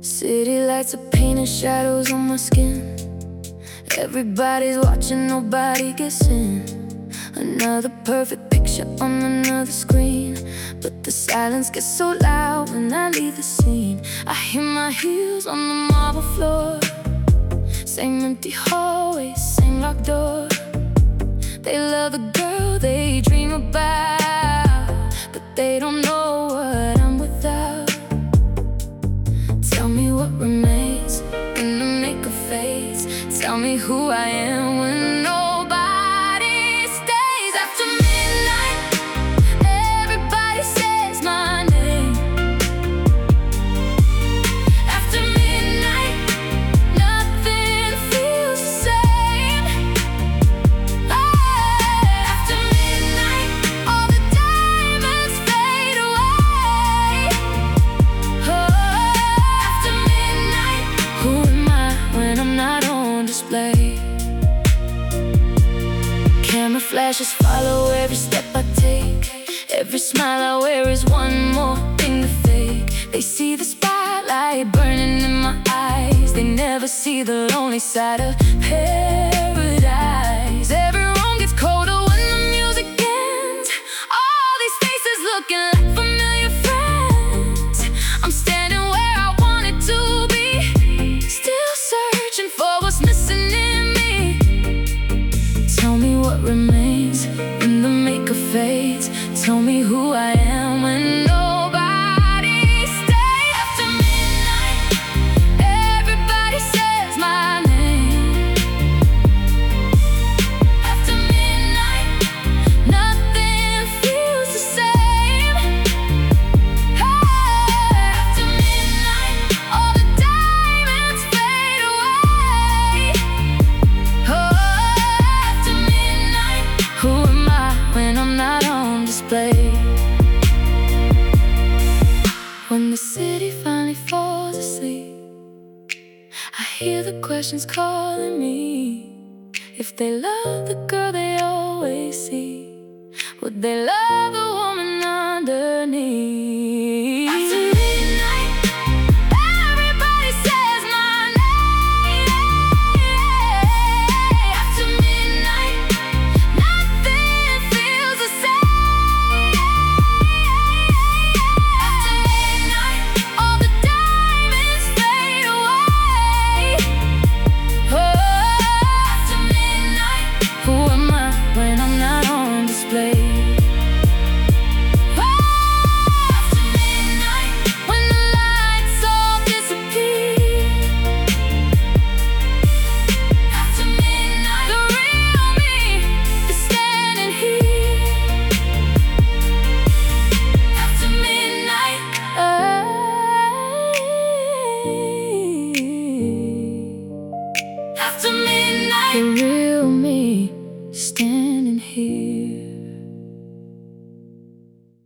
City lights are painting shadows on my skin. Everybody's watching, nobody gets in. Another perfect picture on another screen, but the silence gets so loud when I leave the scene. I hear my heels on the marble floor. Same empty hallways, same locked door. They love the girl they dream about, but they don't know what I'm without. Tell me what remains when the makeup fades. Tell me who I am when nobody stays. After midnight, everybody says my name. After midnight, nothing feels the same. After midnight, all the diamonds fade away. After midnight, who am I when I'm not on display? Camera flashes follow every step I take. Every smile I wear is one more thing to fake. They see the spotlight burning in my eyes. They never see the lonely side of paradise. Everyone gets colder when the music ends. All these faces looking like familiar friends. I'm standing where I wanted to be, still searching for what's missing in me. Tell me what remains when the makeup fades. Tell me who I am when nobody stays. After midnight, everybody says my name. After midnight, nothing feels the same. After midnight, all the diamonds fade away. After midnight, who am I when I'm not on display? When the city finally falls asleep, I hear the questions calling me. If they love the girl they always see, would they love the woman underneath?